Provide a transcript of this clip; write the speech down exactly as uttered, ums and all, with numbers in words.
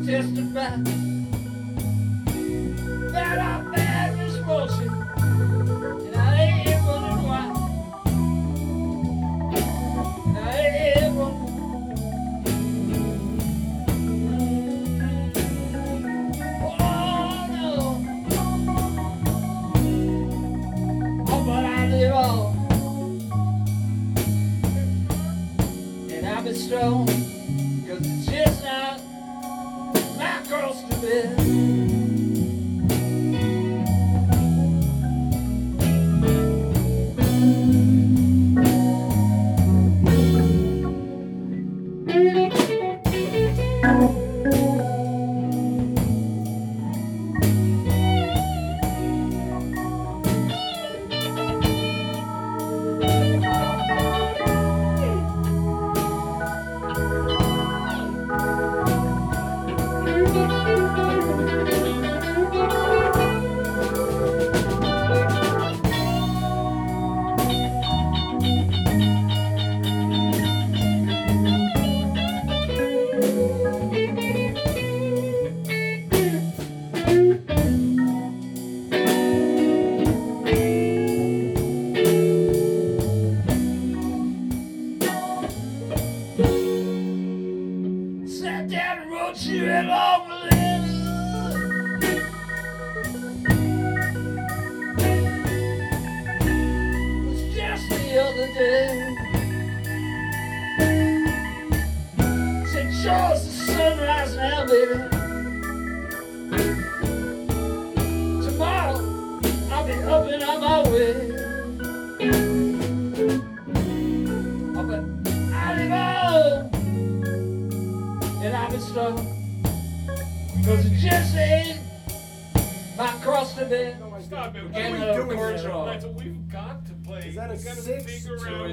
testify that I've bad misfortune, and I ain't here wondering why. And I ain't here wondering. Oh no. Oh, but I live on, and I'll be strong, 'cause it's just not my cross to bear. Sat down and wrote you a long letter. It was just the other day. Said, sure it's the sunrise now, baby. Tomorrow I'll be up and on my way. Oh, but I live on, and I'll be strong, 'cause it just ain't my cross to bear. Stop it. What Again, are we uh, doing chords here? are off. That's what we've got to play. Is that a We've got to six figure to out